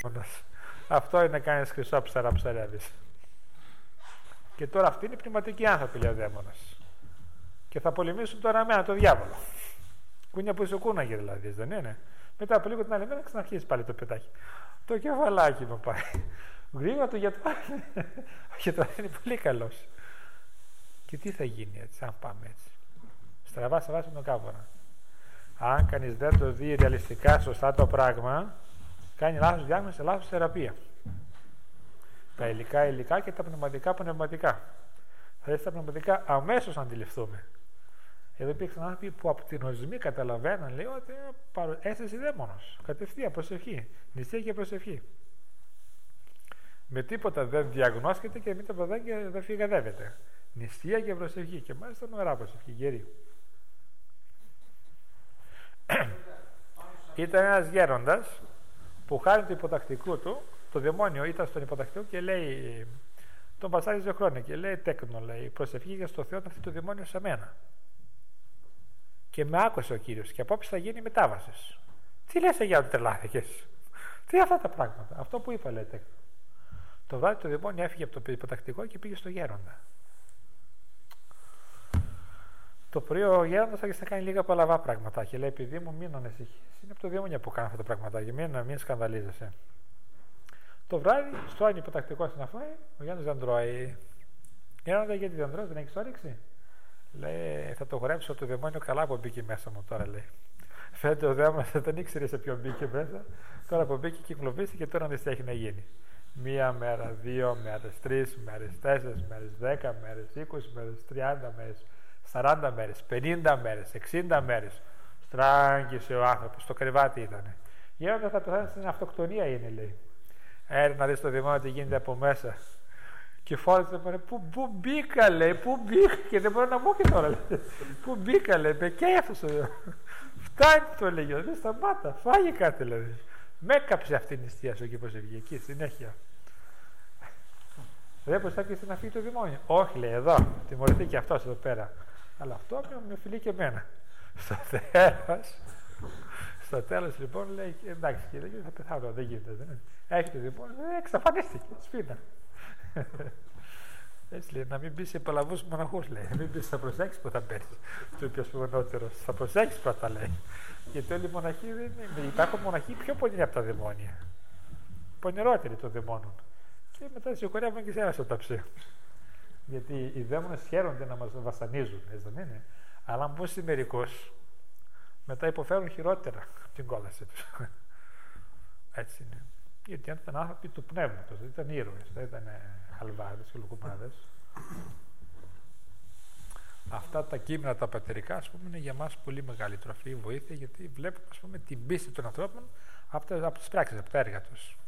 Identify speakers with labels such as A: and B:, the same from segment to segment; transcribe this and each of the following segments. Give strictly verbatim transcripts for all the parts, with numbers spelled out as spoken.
A: Αυτό είναι να κάνεις χρυσό ψαρά ψαρεύεις. Και τώρα αυτοί είναι οι πνευματικοί άνθρωποι, λέει ο δαίμονας. Και θα πολεμήσουν τώρα εμένα, το διάβολο. Κούνια που είσαι κούναγε δηλαδή, δεν είναι. Μετά από λίγο την άλλη μέρα ξαναρχίζει πάλι το πετάκι. Το κεφαλάκι μου πάει. Γρήγορα το γιατρό. Ο γιατρός είναι πολύ καλός. Και τι θα γίνει έτσι, αν πάμε έτσι. Στραβά, στραβά με τον κάβονα. Αν κανείς δεν το δει ρεαλιστικά σωστά το πράγμα, κάνει λάθος διάγνωση, λάθος θεραπεία. Τα υλικά υλικά και τα πνευματικά πνευματικά. Θα δείτε τα πνευματικά αμέσως να αντιληφθούμε. Εδώ υπήρξαν άνθρωποι που από την οσμή καταλαβαίναν, λέει ότι έστεση δαίμονος. Κατευθείαν προσευχή. Νηστεία και προσευχή. Με τίποτα δεν διαγνώσκεται και με τίποτα δεν, δεν φυγαδεύεται. Νηστεία και προσευχή. Και μάλιστα νοερά προσευχή, γερή. Ήταν ένας γέροντας που χάρη του υποτακτικού του, το δαιμόνιο ήταν στον υποτακτικό και λέει, τον πασάριζε χρόνια και λέει τέκνο, λέει, προσευχή για στο Θεό να έρθει το δαιμόνιο σε μένα. Και με άκουσε ο Κύριος και απόψε θα γίνει μετάβαση. Τι λες για ότι τρελάθηκες? Τι αυτά τα πράγματα? Αυτό που είπα, λέει τέκνο. Το βράδυ το δαιμόνιο έφυγε από το υποτακτικό και πήγε στο γέροντα. Το πρωί ο γέροντας άρχισε να κάνει λίγα παλαβά πράγματα και λέει: επειδή μου μην ανησυχείς, είναι από το δαιμόνιο που κάνω αυτά τα πράγματα, μην, μην σκανδαλίζεσαι. Το βράδυ, στο άλλο υποτακτικό να φάει, ο Γιάννης δεν τρώει. Γέροντα, γιατί δεν τρώει, δεν έχεις όρεξη? Λέει: θα το χορέψω το δαιμόνιο καλά που μπήκε μέσα μου τώρα, λέει. Φαίνεται ο δαίμονας δεν ήξερε σε ποιον μπήκε μέσα, τώρα που μπήκε κυκλοποιήσει και τώρα δεν έχει να γίνει. Μία μέρα, δύο μέρες, τρεις μέρες, τέσσερις μέρες, δέκα μέρες, είκοσι μέρες, τριάντα μέρες, σαράντα μέρες, πενήντα μέρες, εξήντα μέρες. Στράγγισε ο άνθρωπος, στο κρεβάτι ήτανε. Γέροντα, θα πεθάνει στην αυτοκτονία είναι, λέει. Έρε να δεις το δαιμόνιο τι γίνεται από μέσα. Και φώνησε, πού, πού μπήκα, λέει, πού μπήκα, και δεν μπορώ να μπω και τώρα, λέει. Πού μπήκα, λέει, με κέφωσε. Φτάνει, το λέει, δεν σταμάτα, φάγε κάτι, δηλαδή. Με έκαψε αυτή η νηστεία σου εκεί πως έβγε, εκεί, συνέχεια. Δεν προσπάθησε να φύγει το δαιμόνιο. Όχι, λέει, εδώ, τιμωρηθεί και αυτός εδώ πέρα. Αλλά αυτό με φιλεί και εμένα. Στο τέλος, στο τέλος λοιπόν λέει, εντάξει κύριε, θα πεθάνω, δεν γίνεται. Δεν έχει το δαιμόνιο, ε, εξαφανίστηκε, σπίνα. Έτσι λέει, να μην μπει σε παλαβούς μοναχούς, λέει. Μην μπει, θα προσέξεις που θα πέσει. Του είπε ο σπουδαιότερος. Θα προσέξεις πρώτα, λέει. Γιατί όλοι οι μοναχοί δεν είναι. Υπάρχουν μοναχοί πιο πονηροί από τα δαιμόνια. Πονηρότεροι των δαιμόνων. Και μετά συγχωρεύουν και σε ένα στο ταψί. Γιατί οι δαίμονες χαίρονται να μας βασανίζουν, έτσι δεν είναι. Αλλά αν μπουν σε μερικούς, μετά υποφέρουν χειρότερα από την κόλαση τους. Έτσι είναι. Γιατί ήταν άνθρωποι του πνεύματος, δεν ήταν ήρωες, δεν ήταν χαλβάδες και λουκουμάδες. Αυτά τα κείμενα τα πατερικά, ας πούμε, είναι για μας πολύ μεγάλη τροφή, βοήθεια, γιατί βλέπουμε, ας πούμε, την πίστη των ανθρώπων από, από τις πράξεις, από τα έργα τους.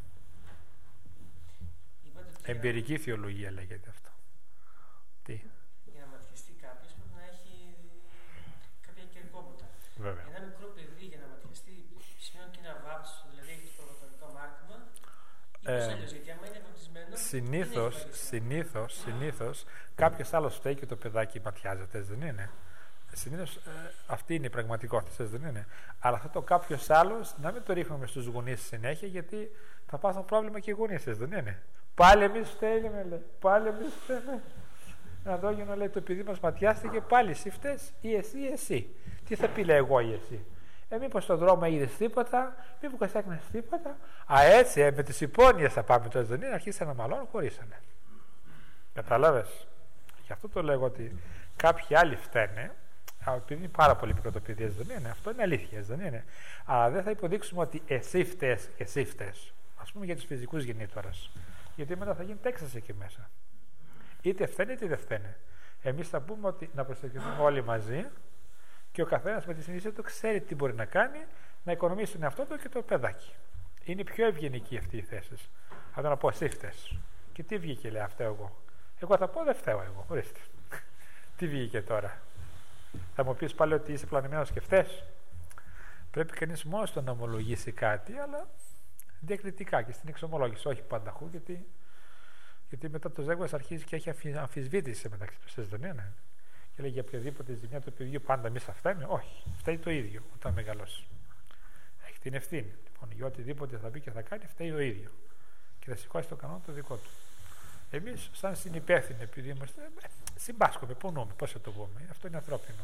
A: Εμπειρική θεολογία λέγεται αυτό. Τι?
B: Για να ματιαστεί κάποιος πρέπει να έχει κάποια κερκόπουτα.
A: Βέβαια.
B: Ένα μικρό παιδί για να ματιαστεί σημαίνει και ένα βάπτιστο, δηλαδή έχει το προβατορικό αμάρτημα. Ή πώς αλλιώς, γιατί άμα είναι βαπτισμένο.
A: Συνήθως, συνήθως, συνήθως κάποιος άλλος φταίει και το παιδάκι ματιάζεται, δεν είναι. Συνήθως ε, αυτή είναι η πραγματικότητα, δεν είναι. Αλλά αυτό το κάποιος άλλος να μην το ρίχνουμε στους γονείς συνέχεια, γιατί θα πάσουν πρόβλημα και οι γονείς, δεν είναι. Πάλι εμείς φταίμε, λέει. Πάλι εμείς φταίμε. Ένα δόγενο λέει: το παιδί μας ματιάστηκε, πάλι εσύ φταίς ή εσύ ή εσύ. Τι θα πει, λέει, εγώ ή εσύ? Ε, μήπως στον δρόμο είδες τίποτα, μήπως έκανες τίποτα? Α, έτσι, ε, με τις υπόνοιες θα πάμε τώρα, δεν είναι? Αρχίσανε να μαλώνουν, χωρίσανε. Κατάλαβες? Γι' αυτό το λέγω ότι κάποιοι άλλοι φταίνε, επειδή είναι πάρα πολύ μικρό το παιδί, δεν είναι? Αυτό είναι αλήθεια, δεν είναι? Αλλά δεν θα υποδείξουμε ότι εσύ φταίς, εσύ φταίς. Ας πούμε για τους φυσικούς γεννήτωρες. Γιατί μετά θα γίνει τέξας εκεί μέσα. Είτε φταίνε είτε δεν φταίνε. Εμείς θα πούμε ότι να προσευχηθούμε όλοι μαζί και ο καθένας με τη συνήθεια του ξέρει τι μπορεί να κάνει, να οικονομήσει τον εαυτό του και το παιδάκι. Είναι πιο ευγενική αυτή η θέση. Θα το να πω εσύ φταίς. Και τι βγήκε, λέει, φταίω εγώ? Εγώ θα πω δεν φταίω εγώ. Ορίστε. Τι βγήκε τώρα? Θα μου πεις πάλι ότι είσαι πλανημένος και φταίς? Πρέπει κανείς μόνος του να ομολογήσει κάτι, αλλά διακριτικά και στην εξομολόγηση, όχι πανταχού, γιατί, γιατί μετά το ζέγος αρχίζει και έχει αμφισβήτηση μεταξύ τους, δεν είναι? Και λέει για οποιαδήποτε ζημιά του παιδιού πάντα εμείς θα φταίμε. Όχι, φταίει το ίδιο όταν μεγαλώσει. Έχει την ευθύνη. Λοιπόν, για οτιδήποτε θα πει και θα κάνει, φταίει ο ίδιο. Και θα σηκώσει το κανόνα το δικό του. Εμείς, σαν συνυπεύθυνοι, επειδή είμαστε, συμπάσχομαι, πονοούμε, πώς θα το πούμε. Αυτό είναι ανθρώπινο.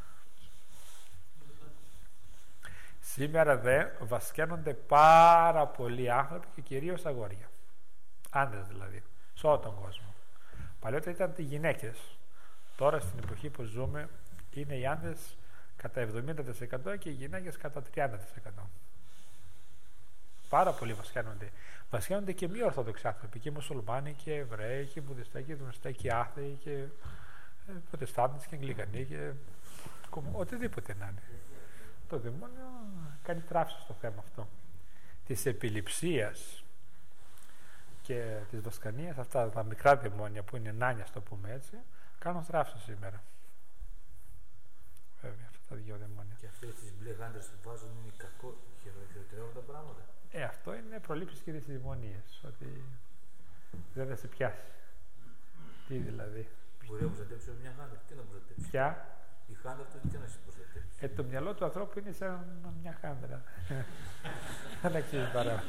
A: Σήμερα δε βασκαίνονται πάρα πολλοί άνθρωποι και κυρίως αγόρια. Άνδρες δηλαδή, σε όλο τον κόσμο. Παλιότερα ήταν οι γυναίκες. Τώρα στην εποχή που ζούμε είναι οι άνδρες κατά εβδομήντα τοις εκατό και οι γυναίκες κατά τριάντα τοις εκατό. Πάρα πολλοί βασκαίνονται. Βασκαίνονται και μη ορθόδοξοι άνθρωποι, και μουσουλμάνοι και Εβραίοι και Βουδιστές και Δουνιστές και άθεοι και Προτεστάντες και Αγγλικανοί και οτιδήποτε να είναι. Το δαιμόνιο κάνει τράψη στο θέμα αυτό. Της επιληψίας και της βασκανίας, αυτά τα μικρά δαιμόνια που είναι νάνια, το πούμε έτσι, κάνουν θράψη σήμερα. Βέβαια, αυτά τα δύο δαιμόνια.
C: Και αυτές τις μπλε γάντρες που βάζουν είναι κακό, χειροτερεύουν τα πράγματα.
A: Ε, αυτό είναι προλήψεις και τις δαιμονίες, ότι δεν θα σε πιάσει. Τι δηλαδή.
C: Μπορεί να προστατέψει μια γάντρα, τι να προστατέψει.
A: Ποια?
C: Η χάντρα του τι να σε προστατέψει.
A: Ε, το μυαλό του ανθρώπου είναι σαν μια χάντρα. Δεν αξίζει παρά.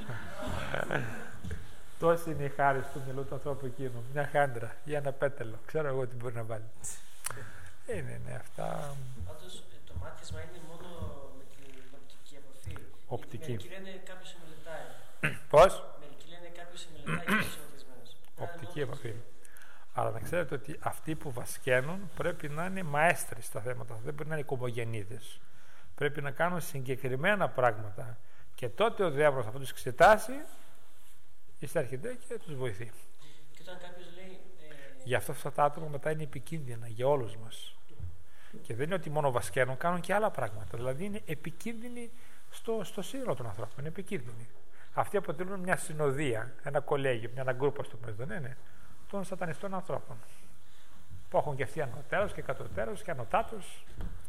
A: Τόση είναι η χάρη του μυαλού του ανθρώπου εκείνου. Μια χάντρα ή ένα πέταλο. Ξέρω εγώ τι μπορεί να βάλει. Είναι, είναι αυτά.
B: Πάντως το μάτιασμα είναι μόνο με την οπτική επαφή.
A: Οπτική.
B: Μερικοί λένε κάποιος μελετάει.
A: Πώς?
B: Μερικοί λένε κάποιος μελετάει και είναι ματιασμένος.
A: Οπτική επαφή. Αλλά να ξέρετε ότι αυτοί που βασκαίνουν πρέπει να είναι μαέστροι στα θέματα. Δεν πρέπει να είναι κομμογεννίδες. Πρέπει να κάνουν συγκεκριμένα πράγματα. Και τότε ο διάβολος θα τους εξετάσει, εισέρχεται και τους βοηθεί.
B: Και όταν κάποιος λέει. Ε...
A: Γι' αυτό αυτά τα άτομα μετά είναι επικίνδυνα για όλους μας. Και δεν είναι ότι μόνο βασκαίνουν, κάνουν και άλλα πράγματα. Δηλαδή είναι επικίνδυνοι στο, στο σύνολο των ανθρώπων. Είναι επικίνδυνοι. Αυτοί αποτελούν μια συνοδεία, ένα κολέγιο, μια αναγκρούπα στο πούμε, δεν είναι, των σατανιστών ανθρώπων. Που έχουν και αυτοί ανωτέρους και κατωτέρους και ανωτάτους.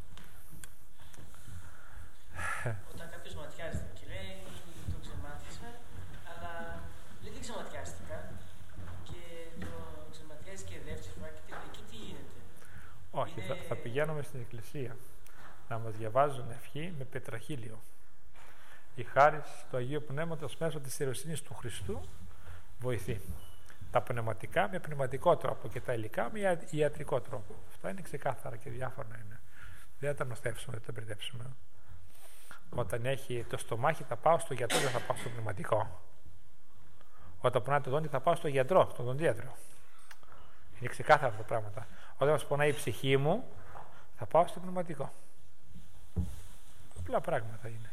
B: Όταν κάποιος ματιάζεται και λέει το ξεματίασα, αλλά λέει δεν ξεματιάστηκα και το ξεματιάζει και δεύτερη φορά και εκεί τι γίνεται.
A: Όχι, είναι... θα, θα πηγαίνουμε στην εκκλησία να μας διαβάζουν ευχή με πετραχύλιο. Η χάρις του Αγίου Πνεύματος μέσω της ιεροσύνης του Χριστού βοηθεί. Τα πνευματικά με πνευματικό τρόπο και τα υλικά με ιατρικό τρόπο. Αυτά είναι ξεκάθαρα και διάφορα είναι. Δεν θα τα νοστεύσουμε, δεν θα τα μπερδέψουμε. Όταν έχει το στομάχι θα πάω στο γιατρό, δεν θα πάω στο πνευματικό. Όταν πονάει το δόντι θα πάω στο γιατρό, στον δοντίατρο. Είναι ξεκάθαρα αυτά τα πράγματα. Όταν μας πονάει η ψυχή μου θα πάω στο πνευματικό. Απλά πράγματα είναι.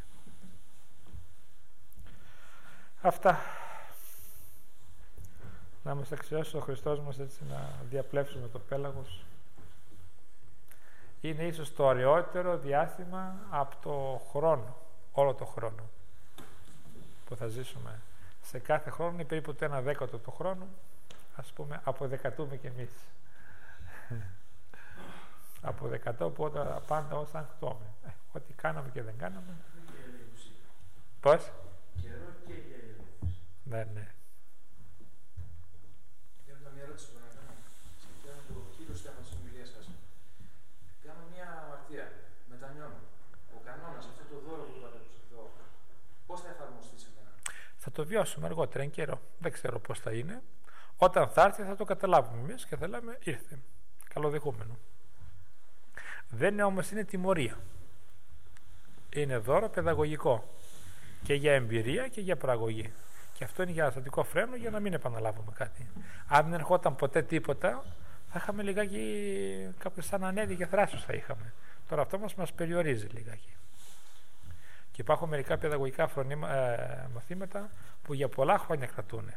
A: Αυτά. Να μας αξιώσει ο Χριστός μας έτσι να διαπλέψουμε το πέλαγος. Είναι ίσως το ωραιότερο διάστημα από το χρόνο, όλο το χρόνο που θα ζήσουμε. Σε κάθε χρόνο είναι περίπου το ένα δέκατο του χρόνου, ας πούμε, αποδεκατούμε κι εμείς. Αποδεκατώ που όταν πάντα όσα ανκτώμε. Ε, ό,τι κάναμε και δεν κάναμε. Πώς?
C: Καιρό και γέλιο.
A: Ναι, ναι.
C: Έχω μια ερώτηση που να κάνω. Σχετικά με το κύριο θέμα της ομιλίας σας. Κάνω μια αμαρτία. Μετανιώνω. Ο κανόνας, αυτό το δώρο που είπατε προς το Θεό, πώς θα εφαρμοστεί σε μένα?
A: Θα το βιώσουμε αργότερα, εν καιρό. Δεν ξέρω πώς θα είναι. Όταν θα έρθει θα το καταλάβουμε εμείς και θα λέμε ήρθε. Καλοδεχούμενο. Δεν είναι όμως, είναι τιμωρία. Είναι δώρο παιδαγωγικό. Και για εμπειρία και για προαγωγή. Και αυτό είναι για αναστατικό φρένο για να μην επαναλάβουμε κάτι. Αν δεν ερχόταν ποτέ τίποτα, θα είχαμε λιγάκι κάποιο σαν ανέβη και θράσος θα είχαμε. Τώρα αυτό μας, μας περιορίζει λιγάκι. Και υπάρχουν μερικά παιδαγωγικά φρονήμα, ε, μαθήματα που για πολλά χρόνια κρατούν.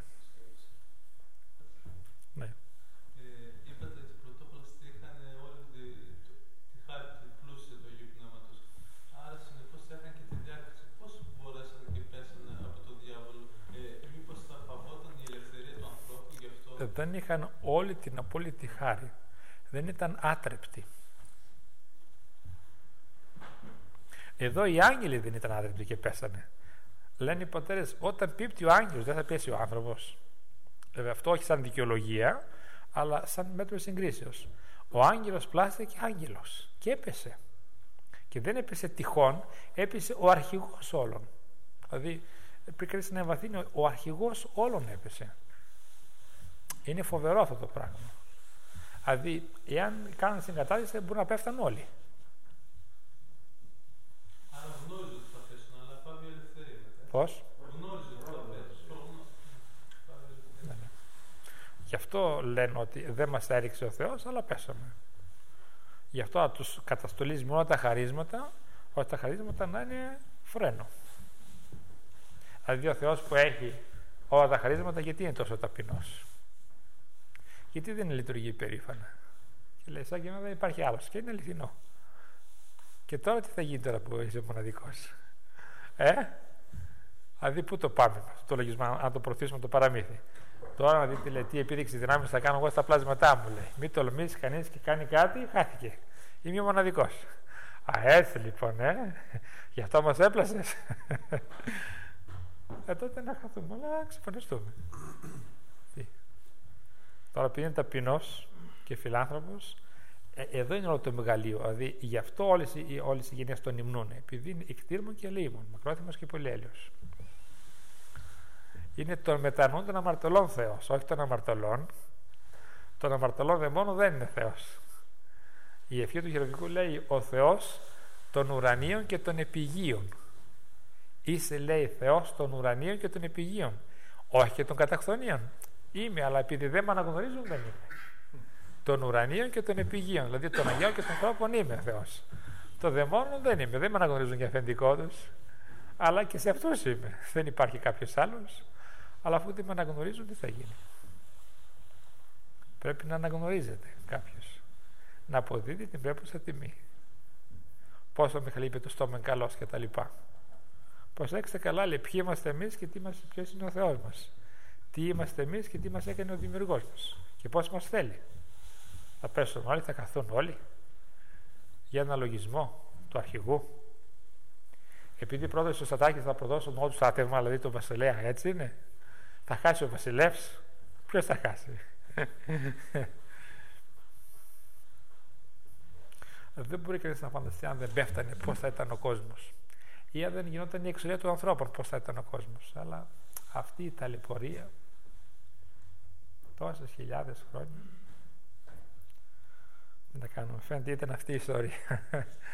A: Ναι.
D: Είπατε ότι πρωτόπλαστοι είχαν όλη τη, τη χάρη, τη πλούσια του Αγίου Πνεύματος. Άρα συνεπώς είχαν και τη διάκριση. Πώς μπορέσανε και πέσανε από τον διάβολο? Ε, μήπως θα φαβόταν η ελευθερία του ανθρώπου γι' αυτό?
A: Δεν είχαν όλη την απόλυτη χάρη. Δεν ήταν άτρεπτοι. Εδώ οι άγγελοι δεν ήταν άτρεπτοι και πέσανε. Λένε οι πατέρες, όταν πίπτει ο άγγελος δεν θα πέσει ο άνθρωπος. Βέβαια αυτό όχι σαν δικαιολογία, αλλά σαν μέτρο συγκρίσεως. Ο άγγελος πλάστηκε άγγελος και έπεσε. Και δεν έπεσε τυχόν, έπεσε ο αρχηγός όλων. Δηλαδή, πριν κανείς να εμβαθύνει, ο αρχηγός όλων έπεσε. Είναι φοβερό αυτό το πράγμα. Δηλαδή, εάν κάνουν συγκατάδυση, μπορούν να πέφτουν όλοι.
D: Άρα γνώριζε ότι θα πέσουν, αλλά πάει η ελευθερία μετά.
A: Πώς?
D: Γνώριζε ότι θα πέσουν.
A: Ναι, ναι. Γι' αυτό λένε ότι δεν μας έριξε ο Θεός, αλλά πέσαμε. Γι' αυτό τους καταστολίζει μόνο τα χαρίσματα, ώστε τα χαρίσματα να είναι φρένο. Δηλαδή ο Θεός που έχει όλα τα χαρίσματα, γιατί είναι τόσο ταπεινός? Γιατί δεν λειτουργεί υπερήφανα? Και λέει, σαν και εμένα δεν υπάρχει άλλος. Και είναι αληθινό. Και τώρα τι θα γίνει τώρα που είσαι μοναδικός? Ε, δηλαδή πού το πάμε το λογισμό, αν το προωθήσουμε το παραμύθι? Τώρα να δείτε, λέει, τι επίδειξη δυνάμεις θα κάνω εγώ στα πλάσματά μου, λέει. Μην τολμήσει κανείς και κάνει κάτι, χάθηκε. Είμαι ο μοναδικός. Α, έτσι λοιπόν, ε, γι' αυτό μας έπλασες. Ε, τότε να χαθούμε, αλλά ξεφωνιστούμε. Τώρα επειδή είναι ταπεινός και φιλάνθρωπος, ε, εδώ είναι όλο το μεγαλείο. Δηλαδή γι' αυτό όλες οι, όλες οι γενιές τον υμνούν. Επειδή είναι εκτήρμον και ελεήμον, μακρόθυμος και πολυέλεος. Είναι των μετανοών των αμαρτωλών Θεός, όχι των αμαρτωλών. Των αμαρτωλών δαιμόνων δεν είναι Θεός. Η ευχή του χειρουργικού λέει ο Θεός των ουρανίων και των επιγείων. Είσαι, λέει, Θεός των ουρανίων και των επιγείων, όχι και των καταχθονίων. Είμαι, αλλά επειδή δεν με αναγνωρίζουν δεν είμαι. Των ουρανίων και των επιγείων, δηλαδή των Αγίων και των ανθρώπων είμαι Θεός. Των δαιμόνων δεν είμαι, δεν με αναγνωρίζουν για αφεντικό τους, αλλά και σε αυτούς είμαι. Δεν υπάρχει κάποιος άλλος, αλλά αφού δεν με αναγνωρίζουν, τι θα γίνει? Πρέπει να αναγνωρίζεται κάποιος, να αποδίδει την πρέπουσα τιμή. Πόσο με χαλείπει το στόμα καλός και τα λοιπά. Προσέξτε καλά, λέει, ποιοι είμαστε εμείς και τι μας, ποιος είναι ο Θεός μας. Τι είμαστε εμείς και τι μας έκανε ο Δημιουργός μας. Και πώς μας θέλει. Θα πέσουν όλοι, θα καθούν όλοι. Για ένα λογισμό του αρχηγού. Επειδή πρόδωσε ο Σατάκης θα προδώσουν όλους το άτευμα, δηλαδή τον βασιλέα, έτσι είναι. Θα χάσει ο βασιλεύς. Ποιος θα χάσει? Δεν μπορεί κανείς να φανταστεί αν δεν πέφτανε πώς θα ήταν ο κόσμος. Ή αν δεν γινόταν η εξορία των ανθρώπων, πώς θα ήταν ο κόσμος. Αλλά αυτή η ταλαιπωρία τόσες χιλιάδες χρόνια δεν τα κάνουμε. Φαίνεται ήταν αυτή η ιστορία.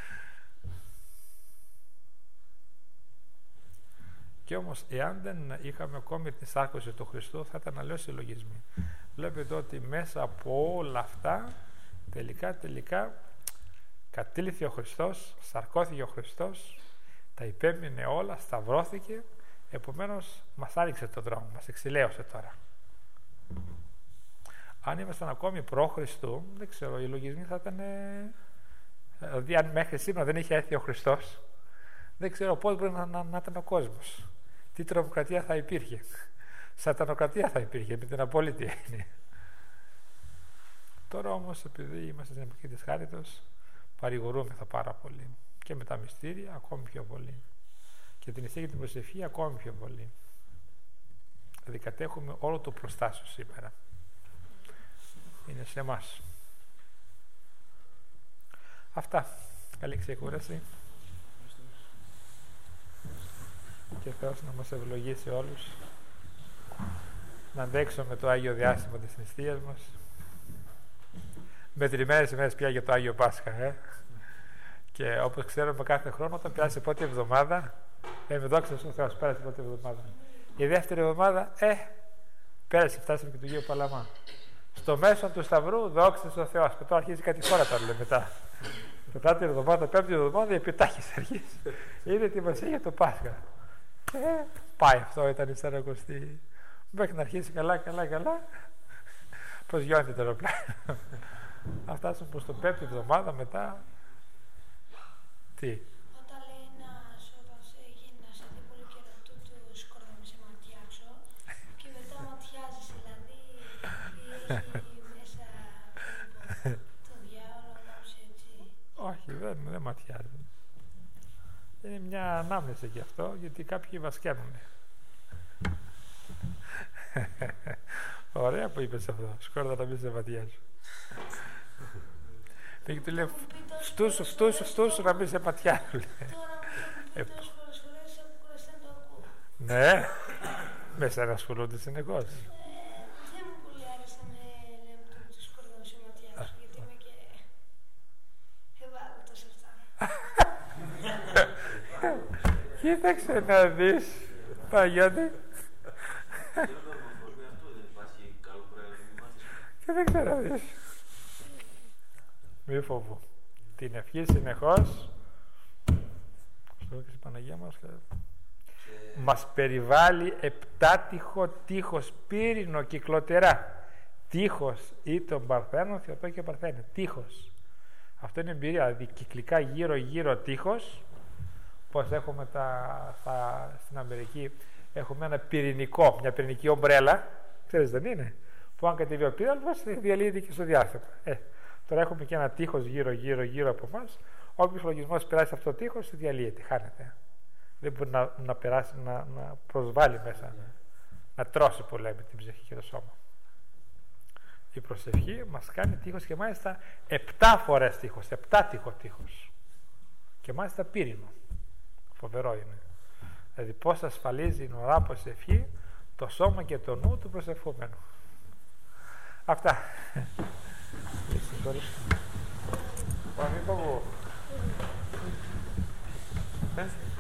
A: Και όμως εάν δεν είχαμε ακόμη την σάρκωση του Χριστού, θα ήταν αλλιώς οι λογισμοί. Βλέπετε ότι μέσα από όλα αυτά τελικά τελικά κατήλθε ο Χριστός, σαρκώθηκε ο Χριστός, τα υπέμεινε όλα, σταυρώθηκε, επομένως μας άριξε τον δρόμο, μας εξηλαίωσε τώρα. Αν ήμασταν ακόμη προ Χριστού, δεν ξέρω, οι λογισμοί θα ήταν, δηλαδή αν μέχρι σήμερα δεν είχε έρθει ο Χριστός, δεν ξέρω πώς μπορεί να, να, να ήταν ο κόσμος. Τι τρομοκρατία θα υπήρχε? Σατανοκρατία θα υπήρχε με την απόλυτη έννοια. Τώρα όμως, επειδή είμαστε στην εποχή της χάριτος, παρηγορούμεθα πάρα πολύ. Και με τα μυστήρια ακόμη πιο πολύ. Και την νηστεία και την προσευχή ακόμη πιο πολύ. Δηλαδή κατέχουμε όλο το προστάσιο σήμερα. Είναι σε εμάς. Αυτά. Καλή ξεκούραση. Και Θεός να μας ευλογήσει όλους. Να αντέξουμε το Άγιο Διάστημα της νηστείας μας. Μετρημένες ημέρες πια για το Άγιο Πάσχα. Ε? Και όπως ξέρουμε κάθε χρόνο, όταν πέρασε η πρώτη εβδομάδα, λέμε δόξα στον Θεό, πέρασε η πρώτη εβδομάδα. Η δεύτερη εβδομάδα, ε, πέρασε, φτάσαμε και του Αγίου Παλαμά. Στο μέσο του Σταυρού, δόξα στον Θεό. Και τώρα αρχίζει κάτι χώρα τώρα, λέει μετά. Τετάρτη εβδομάδα, πέμπτη εβδομάδα, η επιτάχυνση αρχίζει. Είναι ετοιμασία για το Πάσχα. Και πάει αυτό, ήταν η σαρακοστή. Μέχρι να αρχίσει καλά, καλά, καλά. Πώς γιώνει το αεροπλάνο. Να φτάσουμε προς το πέμπτη εβδομάδα μετά. Τι.
E: Όταν λέει να σώπας γίνει να σε δει πολύ καιρό του του σκορδάμε σε ματιάξω και μετά ματιάζεις, δηλαδή έχει μέσα το διάολο, όπως έτσι.
A: Όχι, δεν, δεν ματιάζει. Είναι μια ανάμνηση και αυτό, γιατί κάποιοι βασκαίνουν. Ωραία που είπες αυτό. Σκόρδα να μην σε ματιάζω. Και του λέει, φτούσου, φτούσου, φτούσου να μην σε ματιάζουν.
E: Τώρα μου το πει τόσες πολλές φορές, έχω κουραστεί να το ακούω.
A: Ναι, με σένα ασχολούνται συνεχώς.
E: Ε, δεν μου πολύ άρεσε με λέμε το με τους κορδομισηματιάς, γιατί είμαι και ευάλωτος σε αυτά.
A: Κοίταξε να δεις, Παγιώτη. Και δεν ξέρω να δεις. Μη φοβού. Την ευχή συνεχώς. Στο και στην Παναγία μας. Μας περιβάλλει επτάτυχο τείχος πύρινο κυκλοτερά. Τείχος ή τον Παρθένο, Θεοτό και Παρθένε. Τείχος. Αυτό είναι εμπειρία, δηλαδή κυκλικά γύρω γύρω τείχος. Πώς έχουμε τα, τα, στην Αμερική, έχουμε ένα πυρηνικό, μια πυρηνική ομπρέλα, ξέρεις δεν είναι, που αν κατεβεί ο πύραλμος διαλύεται και στο διάστημα. Ε, τώρα έχουμε και ένα τείχος γύρω γύρω γύρω από εμάς, όποιος λογισμός περάσει αυτό το τείχος διαλύεται, χάνεται. Δεν μπορεί να, να περάσει, να, να προσβάλλει μέσα, να, να τρώσει που λέμε την ψυχή και το σώμα. Η προσευχή μας κάνει τείχος και μάλιστα επτά φορές τείχος, επτά τείχο τείχος και μάλιστα πύρινο. Φοβερό είναι. Δηλαδή πώς ασφαλίζει η ώρα προσευχή το σώμα και το νου του προσευχόμενου. Αυτά. Πάμε από